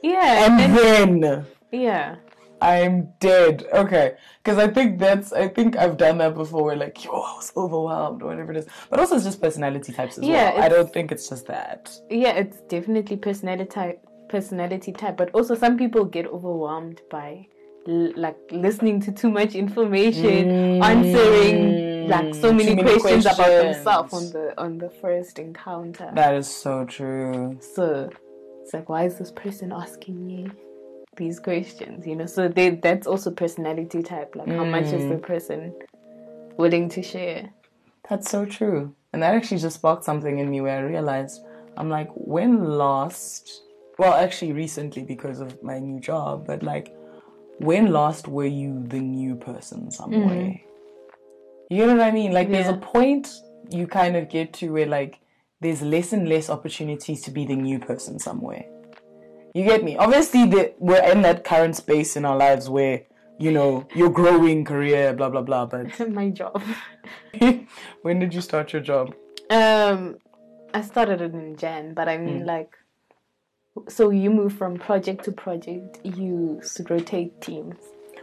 Yeah. And, and then, then yeah. I'm dead. Okay. Because I think that's, I think I've done that before where like, yo, I was overwhelmed or whatever it is. But also it's just personality types as yeah, well. I don't think it's just that. Yeah, it's definitely personality type, personality type. But also some people get overwhelmed by l- like listening to too much information, mm. answering like so many, many questions, questions about themselves on the on the first encounter. That is so true. So it's like, why is this person asking me these questions, you know? So they, that's also personality type, like mm. how much is the person willing to share? That's so true. And that actually just sparked something in me where I realized, I'm like, when last, well, actually recently because of my new job, but like, when last were you the new person some mm. way? You know what I mean? Like, yeah. There's a point you kind of get to where like, there's less and less opportunities to be the new person somewhere. You get me? Obviously, the, we're in that current space in our lives where, you know, your growing career, blah, blah, blah. But my job. When did you start your job? Um, I started it in Jan, but I mean, mm. like, so you move from project to project, you rotate teams.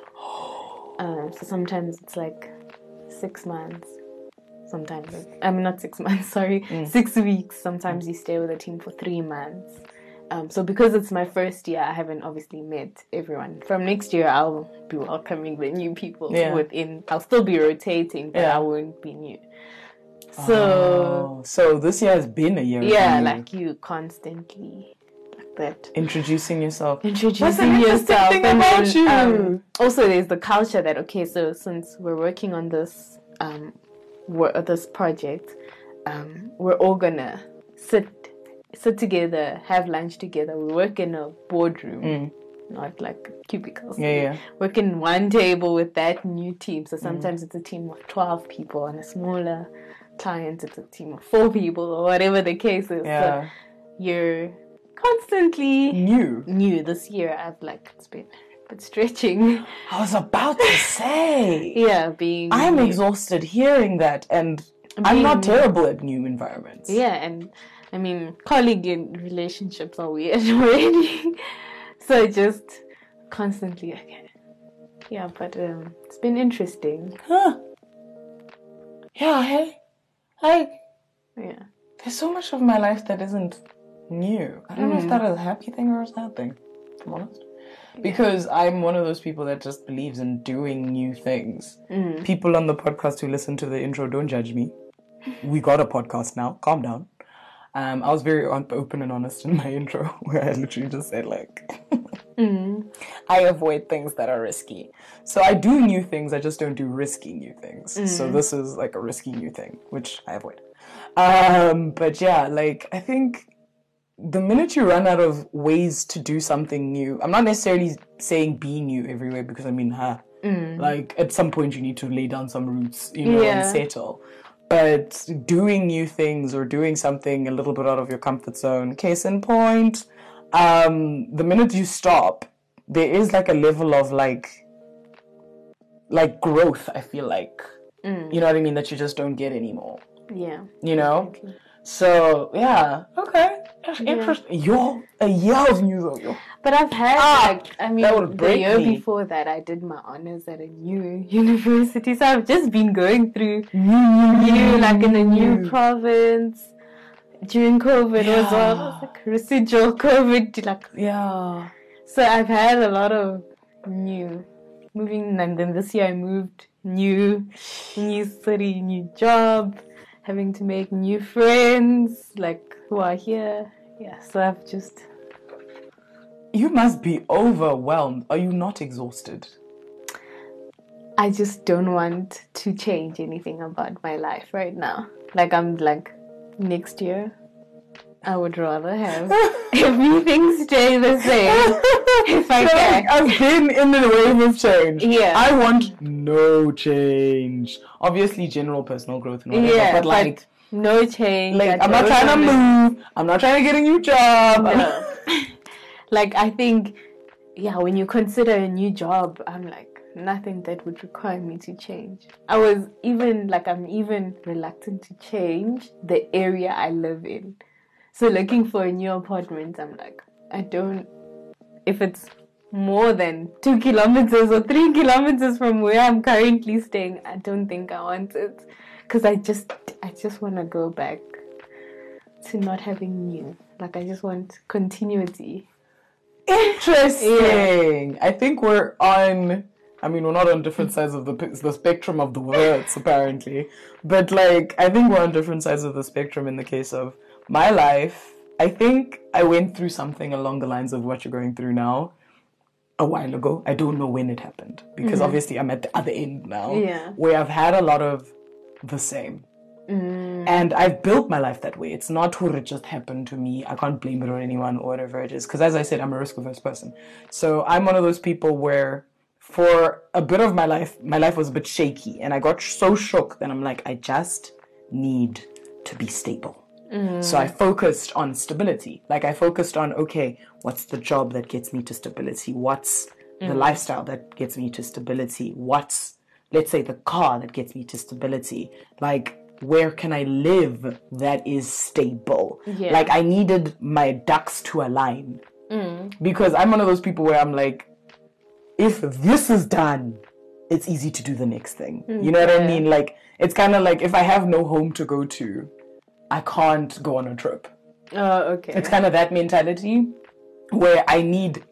uh, so sometimes it's like six months. Sometimes, it's, I mean, not six months, sorry, mm. six weeks. Sometimes you stay with a team for three months. Um, so because it's my first year, I haven't obviously met everyone. From next year, I'll be welcoming the new people yeah. within. I'll still be rotating, but yeah. I won't be new. So, oh, so this year has been a year. Yeah, you. like you constantly, like that. Introducing yourself. Introducing What's the yourself. Thing and about then, you? Um, also, there's the culture that okay, so since we're working on this, um, work, this project, um, we're all gonna sit. sit together, have lunch together. We work in a boardroom, mm. not like cubicles. Yeah, yeah. Work in one table with that new team. So sometimes mm. it's a team of twelve people, and a smaller client, it's a team of four people, or whatever the case is. Yeah. So you're constantly new. New. This year, I've like, it's been a bit stretching. I was about to say. Yeah, being I'm new. exhausted hearing that, and being, I'm not terrible at new environments. Yeah, and I mean, colleague relationships are weird already. So just constantly, okay. Yeah, but um, it's been interesting. Huh. Yeah, hey. Like, yeah. There's so much of my life that isn't new. I don't mm. know if that is a happy thing or a sad thing, if I'm honest. Because yeah. I'm one of those people that just believes in doing new things. Mm. People on the podcast who listen to the intro, don't judge me. We got a podcast now. Calm down. Um, I was very open and honest in my intro where I literally just said like, mm. I avoid things that are risky. So I do new things, I just don't do risky new things. Mm. So this is like a risky new thing, which I avoid. Um, but yeah, like I think the minute you run out of ways to do something new, I'm not necessarily saying be new everywhere because I mean, huh, mm. like at some point you need to lay down some roots, you know, yeah. and settle. But doing new things or doing something a little bit out of your comfort zone, case in point, um, the minute you stop, there is like a level of like, like growth, I feel like. Mm. You know what I mean? That you just don't get anymore. Yeah. You know? Exactly. So, yeah. Okay. Interesting. Yeah. You're a year of new though, yo. But I've had, ah, like, I mean, the year me. before that, I did my honors at a new university. So I've just been going through new, like in a new province. During COVID yeah. as well. It was like residual COVID. Like, yeah. So I've had a lot of new moving. And then this year I moved new, new city, new job, having to make new friends, like, who are here. Yeah, so I've just... You must be overwhelmed. Are you not exhausted? I just don't want to change anything about my life right now. Like, I'm like, next year, I would rather have everything stay the same if I so can. I've been in the wave of change. Yeah. I want no change. Obviously, general personal growth and whatever, yeah, but like... But no change. Like, I'm not trying to move. I'm not trying to get a new job. No. Like, I think, yeah, when you consider a new job, I'm like, nothing that would require me to change. I was even, like, I'm even reluctant to change the area I live in. So looking for a new apartment, I'm like, I don't, if it's more than two kilometers or three kilometers from where I'm currently staying, I don't think I want it. Because I just, I just want to go back to not having new. Like, I just want continuity. Interesting. Yeah. I think we're on, I mean, we're not on different sides of the the spectrum of the words, apparently. But, like, I think we're on different sides of the spectrum in the case of my life. I think I went through something along the lines of what you're going through now a while ago. I don't know when it happened. Because mm-hmm. obviously I'm at the other end now. Yeah. Where I've had a lot of the same. Mm. And I've built my life that way. It's not who it just happened to me. I can't blame it on anyone or whatever it is. Because as I said, I'm a risk-averse person. So I'm one of those people where for a bit of my life, my life was a bit shaky. And I got so shook that I'm like, I just need to be stable. Mm. So I focused on stability. Like I focused on, okay, what's the job that gets me to stability? What's mm. the lifestyle that gets me to stability? What's, let's say, the car that gets me to stability? Like, where can I live that is stable? Yeah. Like, I needed my ducks to align. Mm. Because I'm one of those people where I'm like, if this is done, it's easy to do the next thing. Mm, you know what yeah. I mean? Like, it's kind of like if I have no home to go to, I can't go on a trip. Oh, okay. It's kind of that mentality where I need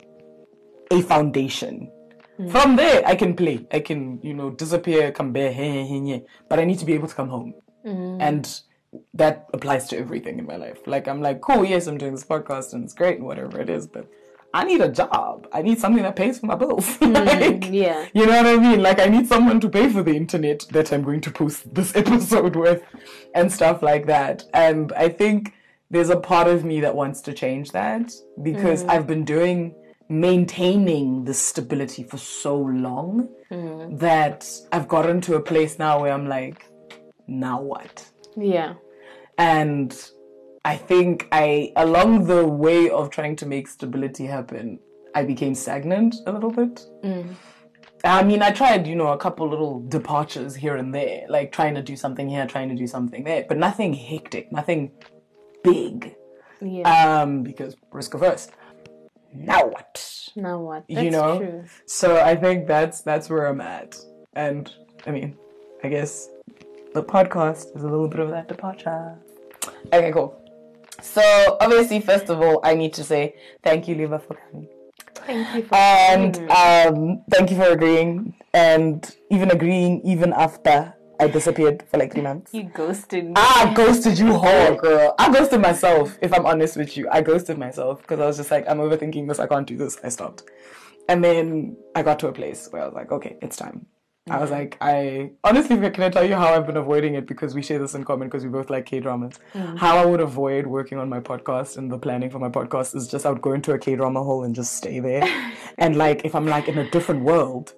a foundation. Mm. From there, I can play. I can, you know, disappear, come back, but I need to be able to come home. Mm. And that applies to everything in my life. Like, I'm like, cool, yes, I'm doing this podcast and it's great and whatever it is, but I need a job. I need something that pays for my bills. like, mm, yeah. You know what I mean? Like, I need someone to pay for the internet that I'm going to post this episode with and stuff like that. And I think there's a part of me that wants to change that because mm. I've been doing, maintaining this stability for so long mm. that I've gotten to a place now where I'm like, now what? Yeah. And I think I, along the way of trying to make stability happen, I became stagnant a little bit. Mm. I mean, I tried, you know, a couple little departures here and there, like trying to do something here, trying to do something there, but nothing hectic, nothing big. Yeah. Um, because risk averse. Now what? Now what? That's you know? true. So I think that's that's where I'm at. And I mean, I guess the podcast is a little bit of that departure. Okay, cool. So, obviously, first of all, I need to say thank you, Liva, for coming. Thank you for And um, thank you for agreeing. And even agreeing even after I disappeared for like three months. You ghosted me. I ghosted you whole, girl. I ghosted myself, if I'm honest with you. I ghosted myself because I was just like, I'm overthinking this. I can't do this. I stopped. And then I got to a place where I was like, okay, it's time. I was like, I... Honestly, can I tell you how I've been avoiding it? Because we share this in common because we both like K-dramas. Mm. How I would avoid working on my podcast and the planning for my podcast is just I would go into a K-drama hole and just stay there. And like, if I'm like in a different world,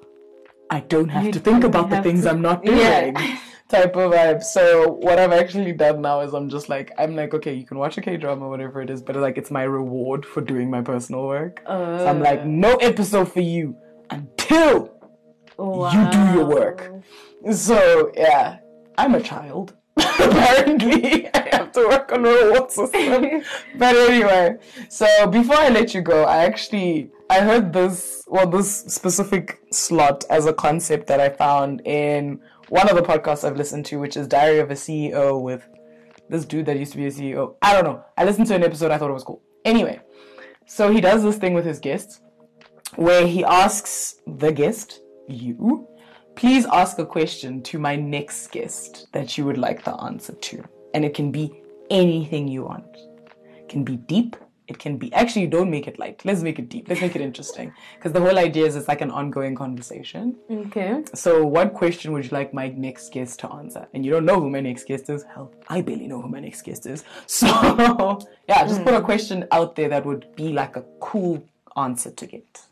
I don't have You to think about the have things to- I'm not doing. Yeah. Type of vibe. So what I've actually done now is I'm just like, I'm like, okay, you can watch a K-drama, whatever it is, but like, it's my reward for doing my personal work. Uh, So I'm like, no episode for you until... wow. you do your work. So, yeah, I'm a child. Apparently, I have to work on a reward system. But anyway, so before I let you go, I actually, I heard this, well, this specific slot as a concept that I found in one of the podcasts I've listened to, which is Diary of a C E O with this dude that used to be a C E O. I don't know. I listened to an episode, I thought it was cool. Anyway, so he does this thing with his guests where he asks the guest, you, please ask a question to my next guest that you would like the answer to. And it can be anything you want. It can be deep. It can be... Actually, don't make it light. Let's make it deep. Let's make it interesting. Because the whole idea is it's like an ongoing conversation. Okay. So what question would you like my next guest to answer? And you don't know who my next guest is. Hell, I barely know who my next guest is. So, yeah, just mm. put a question out there that would be like a cool answer to get.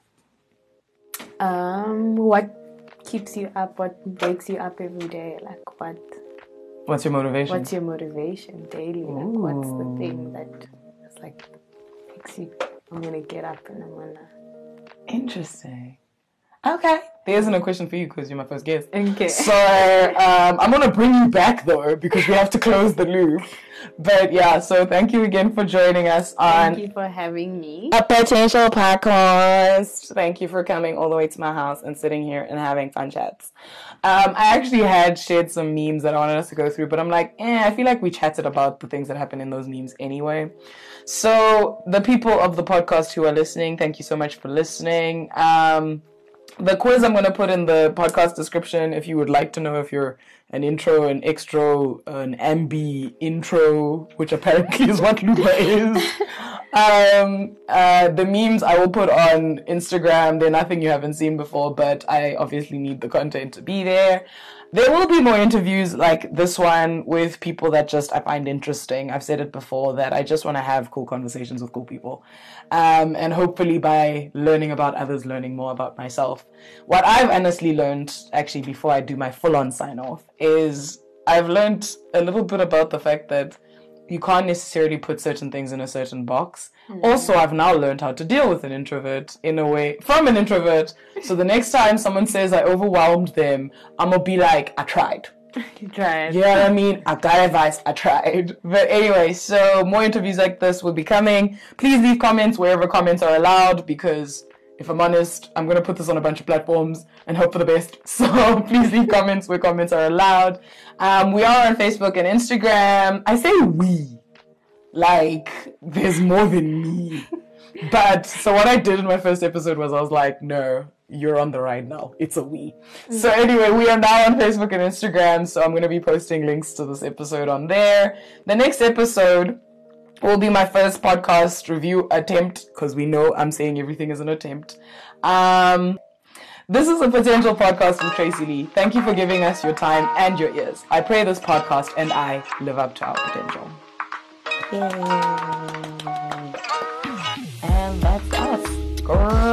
Um, what keeps you up? What wakes you up every day? Like what? What's your motivation? What's your motivation daily? Like Ooh. what's the thing that is like makes you? I'm gonna get up and I'm gonna. Interesting. Okay, there isn't a question for you because you're my first guest. Okay. So um, I'm going to bring you back, though, because we have to close the loop. But yeah, so thank you again for joining us on... Thank you for having me. A Potential Podcast. Thank you for coming all the way to my house and sitting here and having fun chats. Um, I actually had shared some memes that I wanted us to go through, but I'm like, eh, I feel like we chatted about the things that happen in those memes anyway. So the people of the podcast who are listening, thank you so much for listening. Um, the quiz I'm going to put in the podcast description if you would like to know if you're an intro, an extro, an ambi intro, which apparently is what Luba is. Um, uh, the memes I will put on Instagram. They're nothing you haven't seen before, but I obviously need the content to be there. There will be more interviews like this one with people that just I find interesting. I've said it before that I just want to have cool conversations with cool people. Um, and hopefully by learning about others, learning more about myself. What I've honestly learned, actually, before I do my full-on sign-off, is I've learned a little bit about the fact that you can't necessarily put certain things in a certain box. Mm-hmm. Also, I've now learned how to deal with an introvert in a way, from an introvert. So the next time someone says I overwhelmed them, I'm going to be like, I tried. You tried. You know what I mean? I got advice. I tried. But anyway, so more interviews like this will be coming. Please leave comments wherever comments are allowed because... if I'm honest, I'm going to put this on a bunch of platforms and hope for the best. So please leave comments where comments are allowed. Um, we are on Facebook and Instagram. I say we. Like, there's more than me. But, so what I did in my first episode was I was like, no, you're on the right now. It's a we. Mm-hmm. So anyway, we are now on Facebook and Instagram. So I'm going to be posting links to this episode on there. The next episode... will be my first podcast review attempt, because we know I'm saying everything is an attempt. Um, this is a Potential Podcast with Tracy Lee. Thank you for giving us your time and your ears. I pray this podcast and I live up to our potential. Yay. And that's us. Girl.